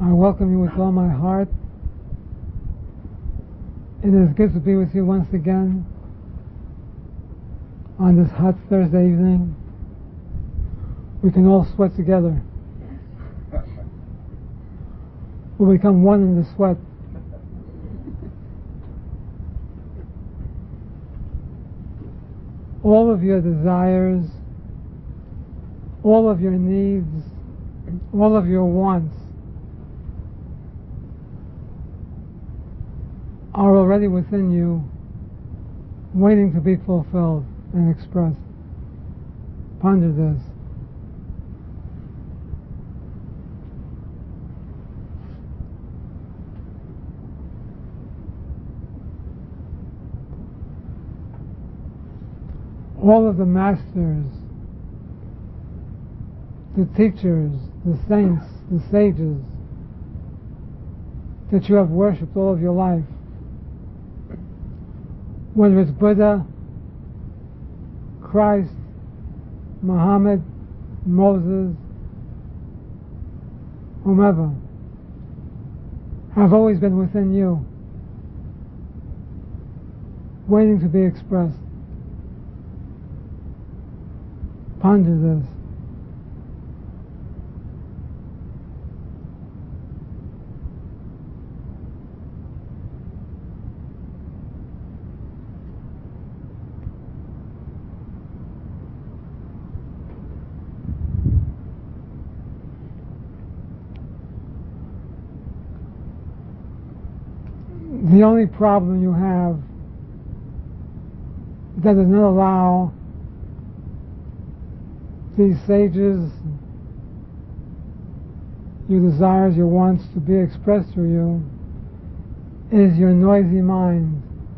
I welcome you with all my heart. It is good to be with you once again on this hot Thursday evening. We can all sweat together. We'll become one in the sweat. All of your desires, all of your needs, all of your wants are already within you, waiting to be fulfilled and expressed. Ponder this. All of the masters, the teachers, the saints, the sages that you have worshipped all of your life, whether it's Buddha, Christ, Muhammad, Moses, whomever, have always been within you, waiting to be expressed. Ponder this. The only problem you have that does not allow these sages, your desires, your wants to be expressed through you is your noisy mind.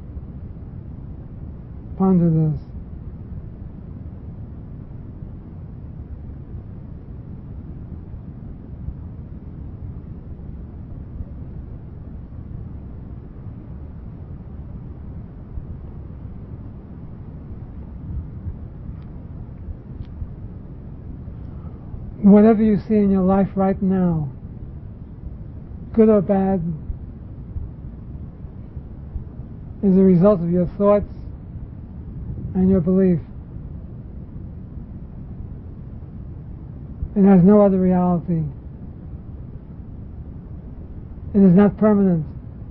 Ponder this. Whatever you see in your life right now, good or bad, is a result of your thoughts and your belief. It has no other reality. It is not permanent.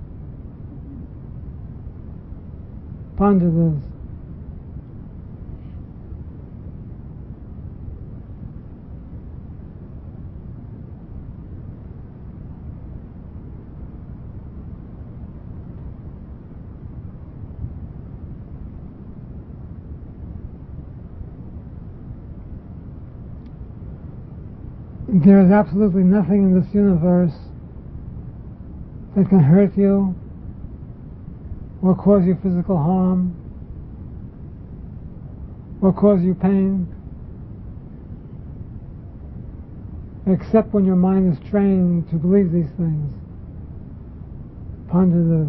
Ponder this. There is absolutely nothing in this universe that can hurt you or cause you physical harm or cause you pain, except when your mind is trained to believe these things. Ponder this.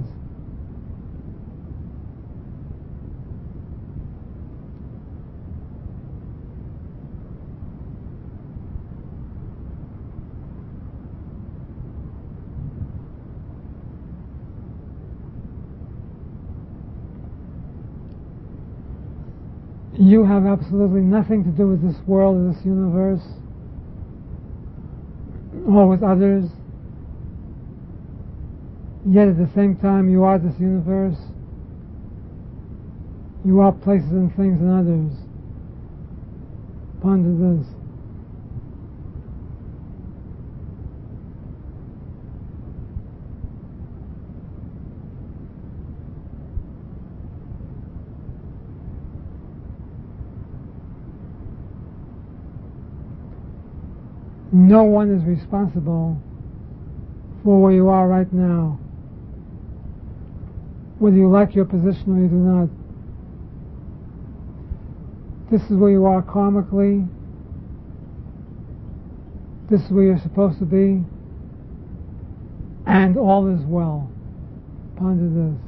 You have absolutely nothing to do with this world or this universe or with others, yet at the same time you are this universe. You are places and things and others. Ponder this. No one is responsible for where you are right now, whether you like your position or you do not. This is where you are karmically. This is where you're supposed to be, and all is well. Ponder this.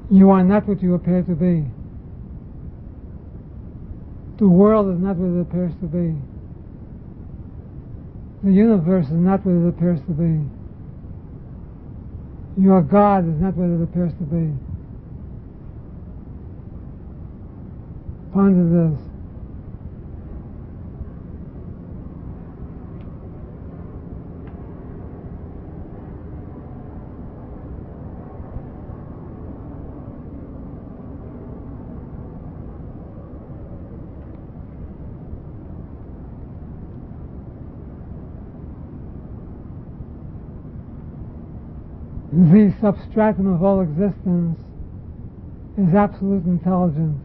You are not what you appear to be. The world is not what it appears to be. The universe is not what it appears to be. Your God is not what it appears to be. Ponder this. The substratum of all existence is absolute intelligence,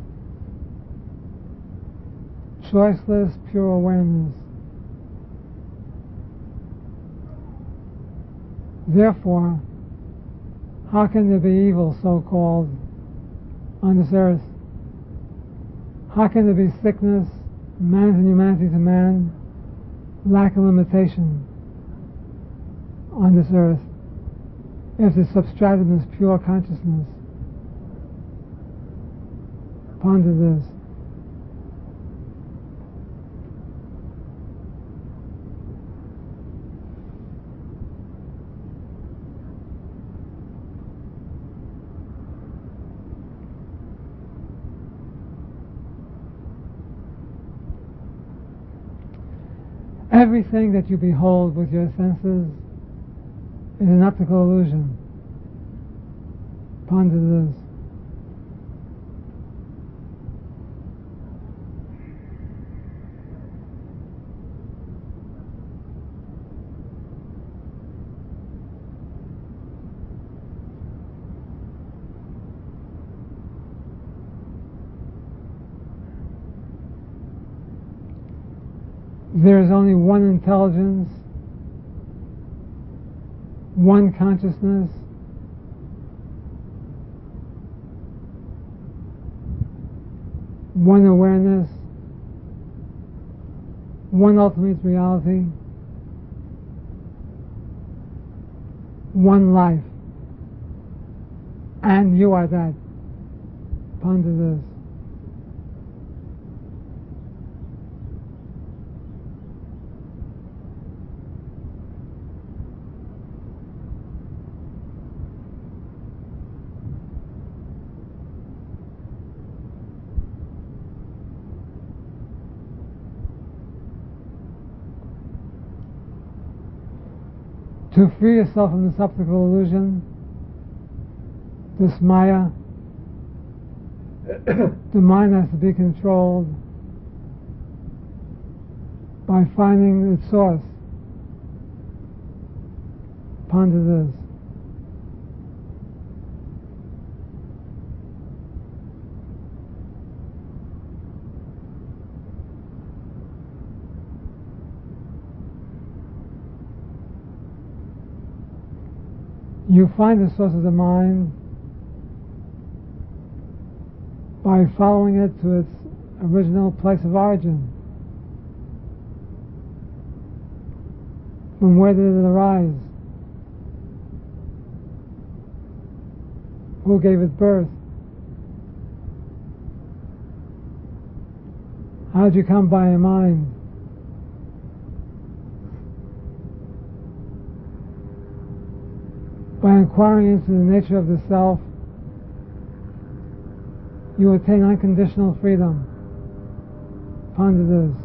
choiceless, pure awareness. Therefore, how can there be evil, so-called, on this earth? How can there be sickness, man's inhumanity to man, lack and limitation on this earth, if the substratum is pure consciousness? Ponder this. Everything that you behold with your senses is an optical illusion. Ponder this. There is only one intelligence, one consciousness, one awareness, one ultimate reality, one life, and you are that. Ponder this. To free yourself from this optical illusion, this Maya, the mind has to be controlled by finding its source. Ponder this. You find the source of the mind by following it to its original place of origin. From where did it arise? Who gave it birth? How did you come by a mind? By inquiring into the nature of the self, you attain unconditional freedom. Ponder this.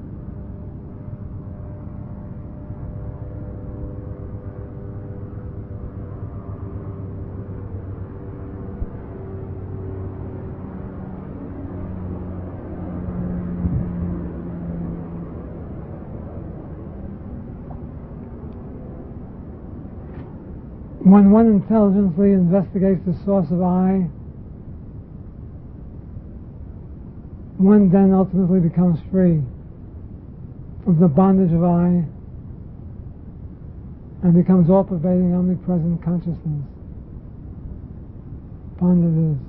When one intelligently investigates the source of I, one then ultimately becomes free from the bondage of I and becomes all-pervading, omnipresent consciousness. Ponder this.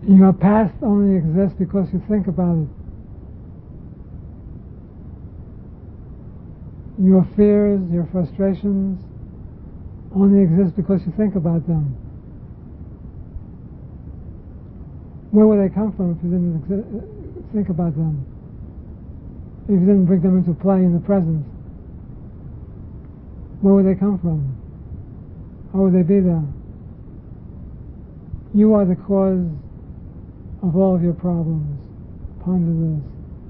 Your past only exists because you think about it. Your fears, your frustrations only exist because you think about them. Where would they come from if you didn't think about them? If you didn't bring them into play in the present? Where would they come from? How would they be there? You are the cause of all of your problems. Ponder this.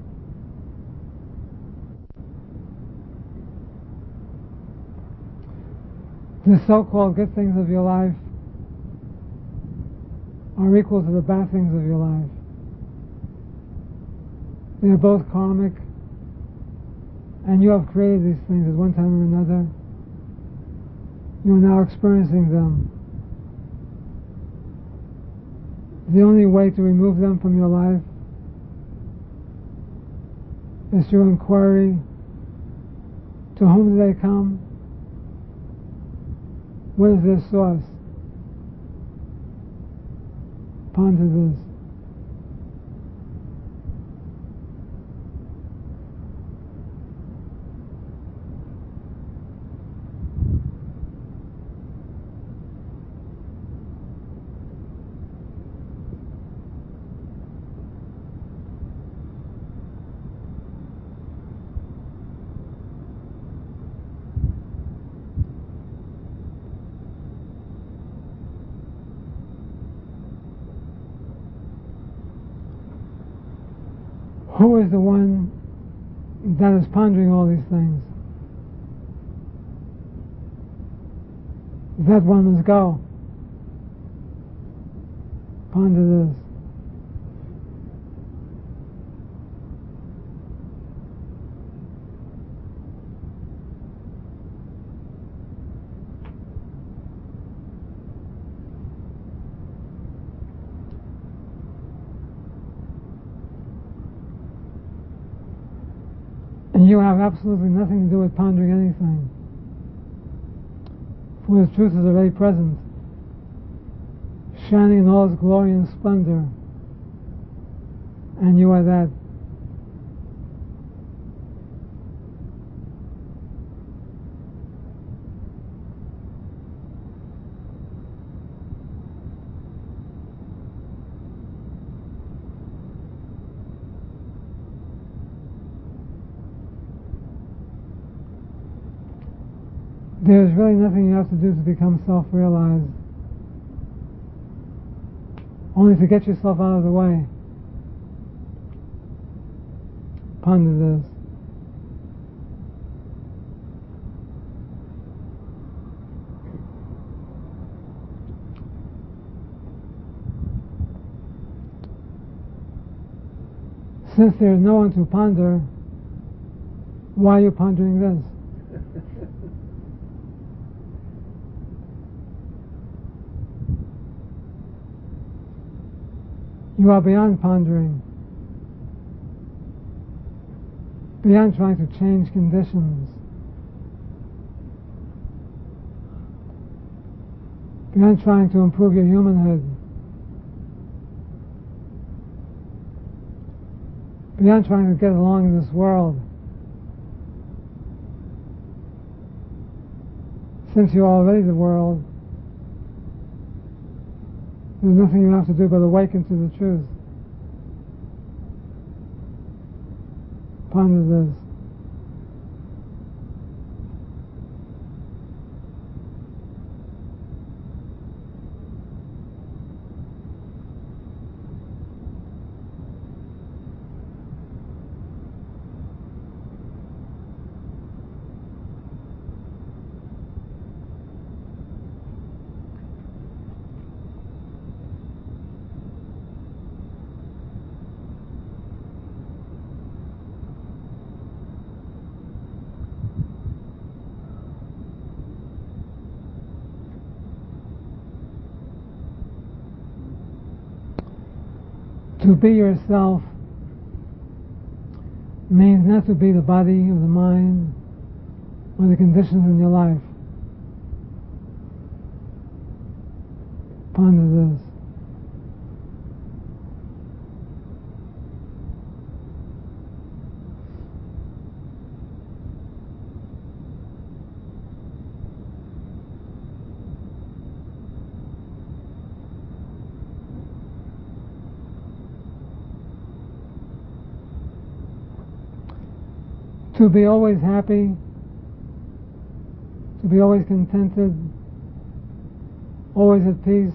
The so-called good things of your life are equal to the bad things of your life. They are both karmic, and you have created these things at one time or another. You are now experiencing them. The only way to remove them from your life is through inquiry. To whom do they come? What is their source? Ponder this. Who is the one that is pondering all these things? That one must go. Ponder this. And you have absolutely nothing to do with pondering anything. For the truth is already present, shining in all its glory and splendor. And you are that. There is really nothing you have to do to become self-realized. Only to get yourself out of the way. Ponder this. Since there is no one to ponder, why are you pondering this? You are beyond pondering, beyond trying to change conditions, beyond trying to improve your humanhood, beyond trying to get along in this world. Since you are already the world, there's nothing you have to do but awaken to the truth. Ponder this. To be yourself means not to be the body or the mind or the conditions in your life. Ponder this. to be always happy, to be always contented, always at peace,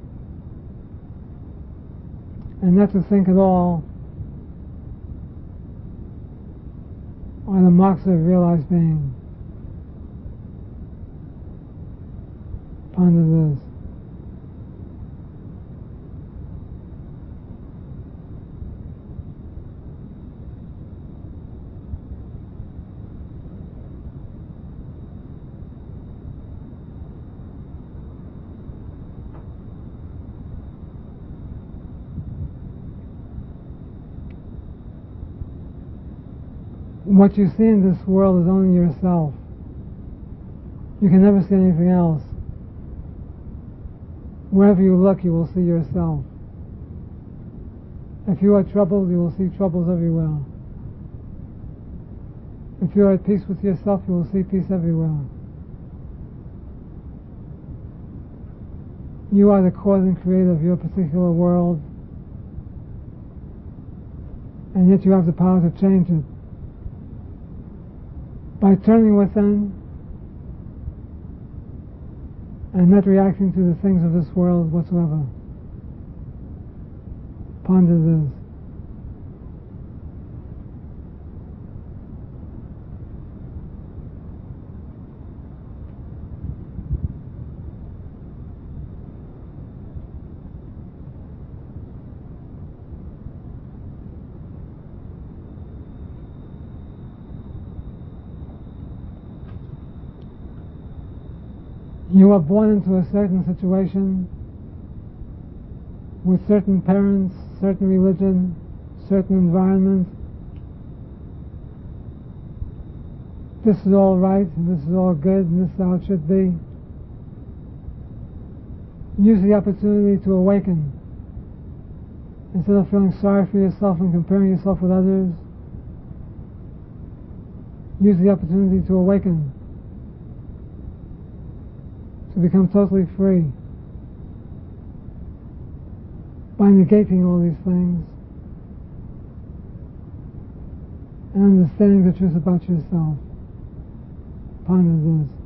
and not to think at all, are the marks of realized being. Ponder this. What you see in this world is only yourself. You can never see anything else. Wherever you look, you will see yourself. If you are troubled, you will see troubles everywhere. If you are at peace with yourself, you will see peace everywhere. You are the cause and creator of your particular world, and yet you have the power to change it. By turning within and not reacting to the things of this world whatsoever. Ponder this. You are born into a certain situation with certain parents, certain religion, certain environment. This is all right, and this is all good, and this is how it should be. Use the opportunity to awaken. Instead of feeling sorry for yourself and comparing yourself with others, use the opportunity to awaken, to become totally free by negating all these things and understanding the truth about yourself. Ponder this.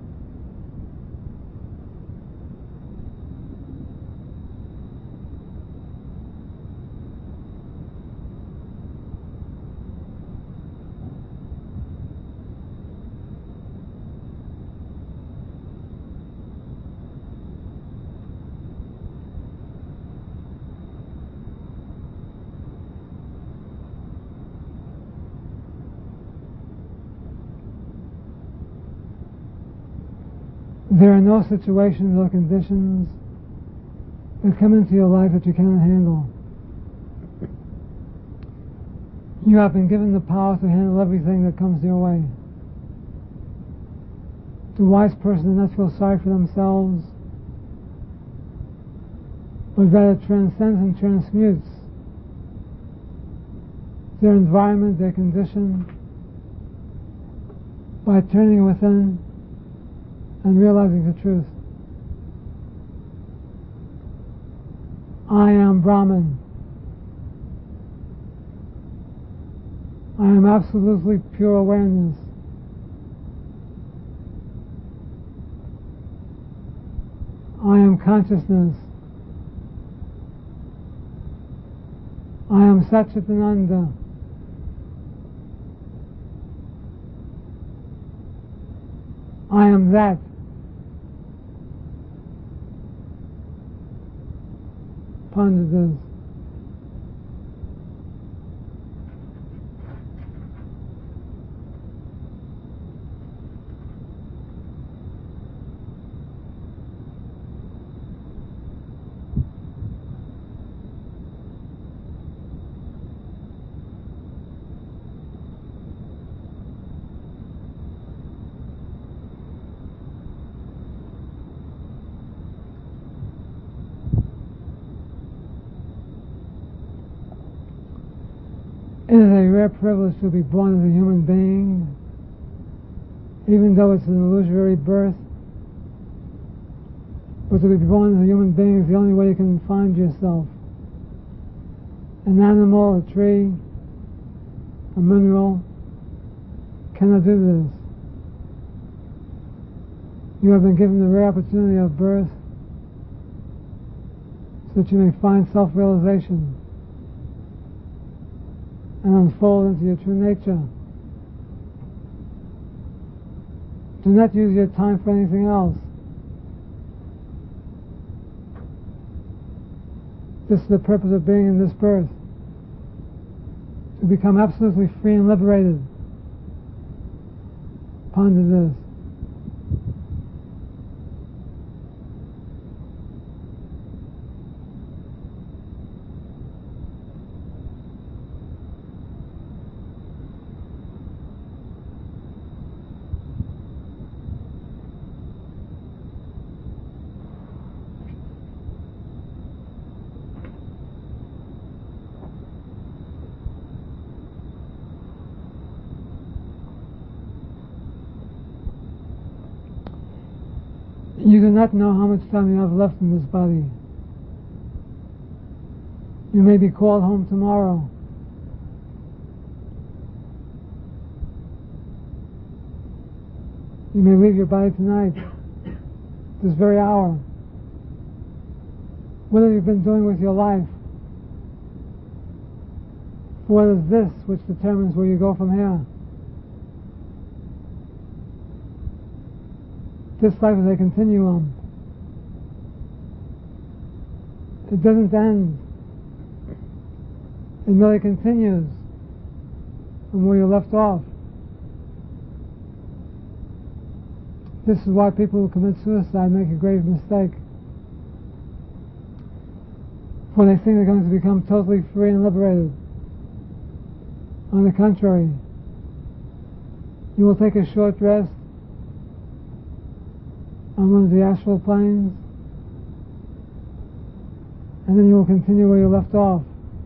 There are no situations or conditions that come into your life that you cannot handle. You have been given the power to handle everything that comes your way. The wise person does not feel sorry for themselves, but rather transcends and transmutes their environment, their condition, by turning within and realizing the truth. I am Brahman. I am absolutely pure awareness. I am consciousness. I am Satchitananda. I am that. Ponder this. It is a rare privilege to be born as a human being, even though it's an illusory birth. But to be born as a human being is the only way you can find yourself. An animal, a tree, a mineral cannot do this. You have been given the rare opportunity of birth so that you may find self-realization and unfold into your true nature. Do not use your time for anything else. This is the purpose of being in this birth, to become absolutely free and liberated. Ponder this. You do not know how much time you have left in this body. You may be called home tomorrow. You may leave your body tonight, this very hour. What have you been doing with your life? What is this which determines where you go from here? This life is a continuum. It doesn't end. It merely continues from where you left off. This is why people who commit suicide make a grave mistake. For they think they're going to become totally free and liberated. On the contrary, you will take a short rest on one of the astral planes, and then you will continue where you left off.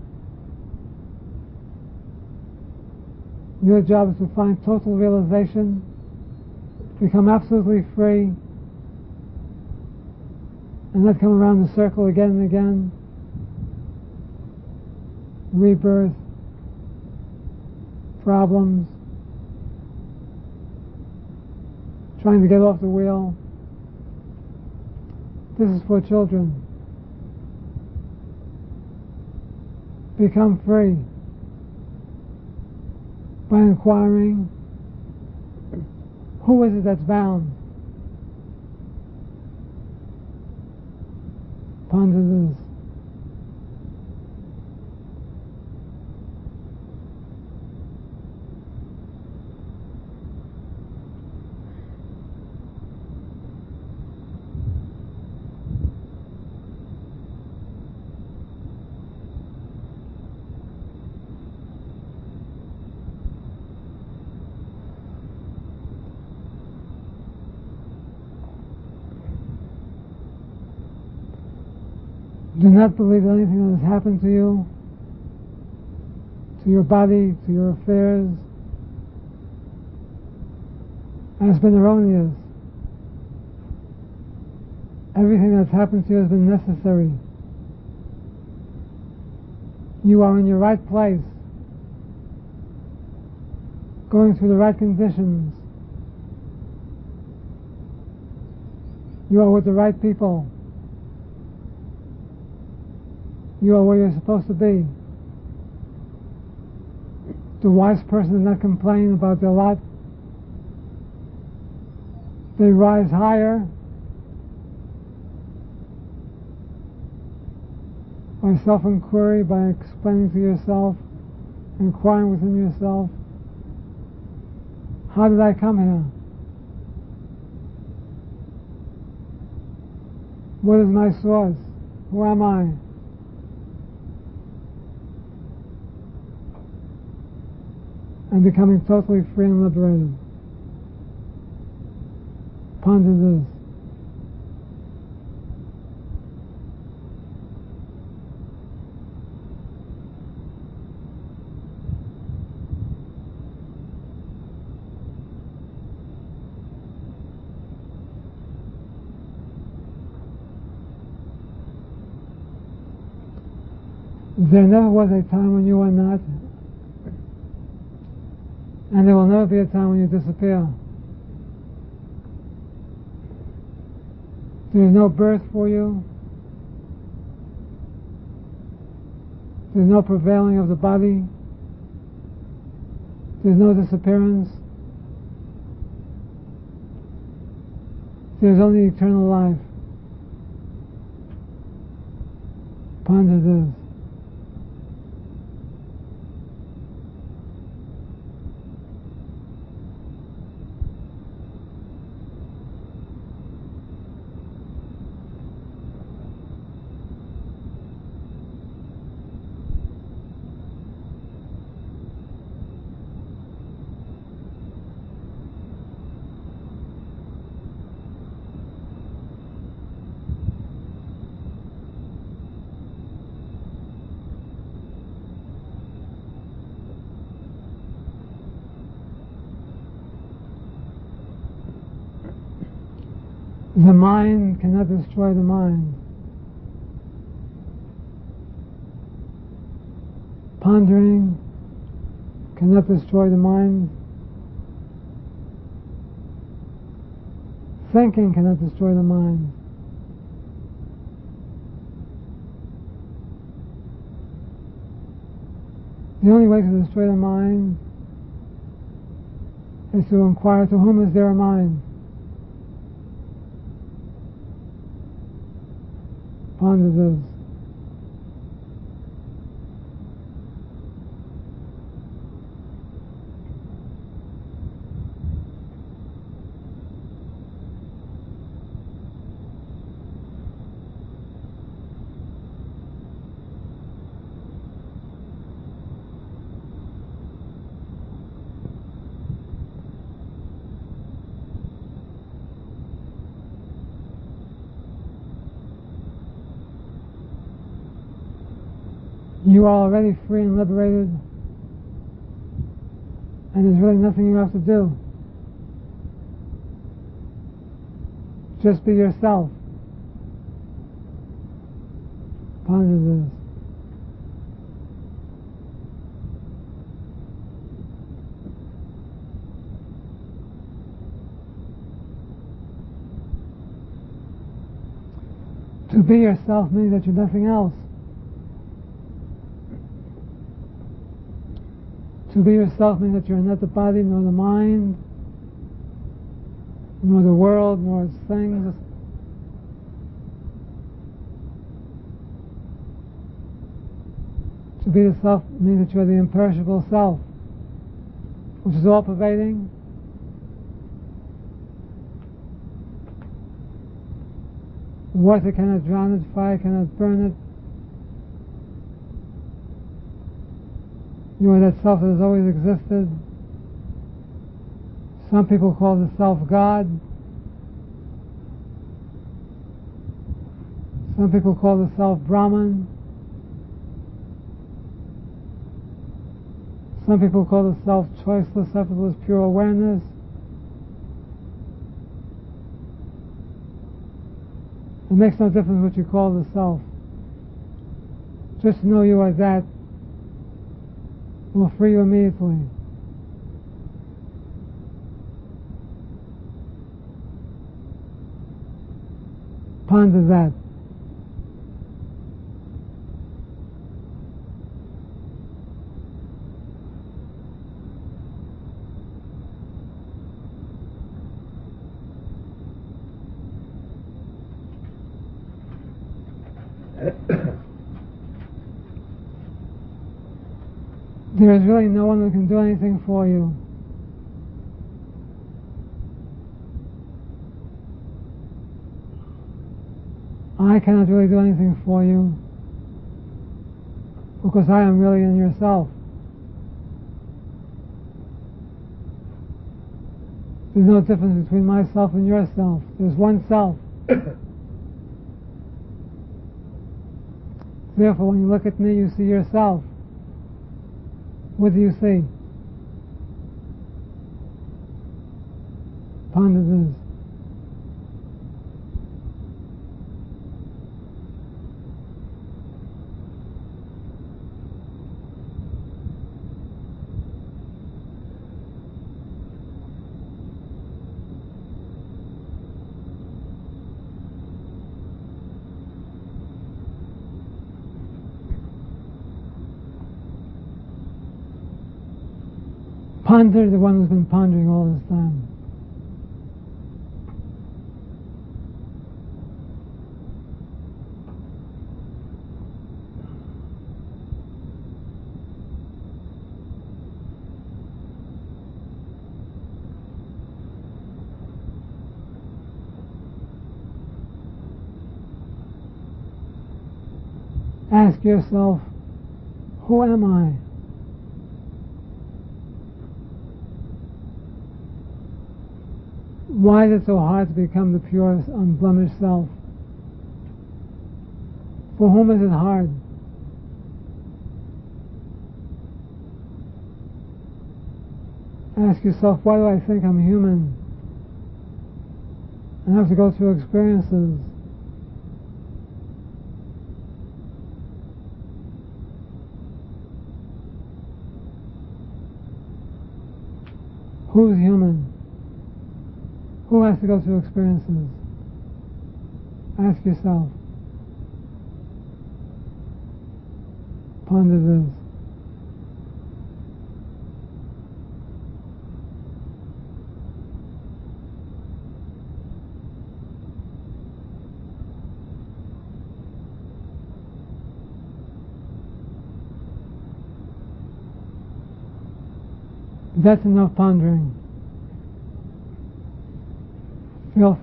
Your job is to find total realization, become absolutely free, and not come around the circle again and again. Rebirth, problems, trying to get off the wheel. This is for children. Become free by inquiring, who is it that's bound? Ponder this. Do not believe anything that has happened to you, to your body, to your affairs, has been erroneous. Everything that's happened to you has been necessary. You are in your right place, going through the right conditions. You are with the right people. You are where you're supposed to be. The wise person does not complain about their lot. They rise higher by self-inquiry, by explaining to yourself, inquiring within yourself, how did I come here? What is my source? Who am I? And becoming totally free and liberated. Ponder this. There never was a time when you were not, And there will never be a time when you disappear. There is no birth for you. There's no prevailing of the body. There's no disappearance. There's only eternal life. Ponder this. The mind cannot destroy the mind. Pondering cannot destroy the mind. Thinking cannot destroy the mind. The only way to destroy the mind is to inquire, to whom is there a mind? Ponder this. You are already free and liberated, and there's really nothing you have to do. Just be yourself. Ponder this. To be yourself means that you're nothing else. To be yourself means that you're not the body, nor the mind, nor the world, nor its things. To be the self means that you're the imperishable self, which is all-pervading, water cannot drown it, fire cannot burn it. You are that self that has always existed. Some people call the self God. Some people call the self Brahman. Some people call the self choiceless, effortless, pure awareness. It makes no difference what you call the self. Just to know you are that will free you immediately. Ponder that. There is really no one who can do anything for you. I cannot really do anything for you because I am really in yourself. There's no difference between myself and yourself. There's one self. Therefore, when you look at me, you see yourself. What do you see? Ponder this. Ponder the one who's been pondering all this time. Ask yourself, who am I? Why is it so hard to become the purest, unblemished self? For whom is it hard? Ask yourself, why do I think I'm human and have to go through experiences? Who's human? Who has to go through experiences? Ask yourself. Ponder this. That's enough pondering. Feel free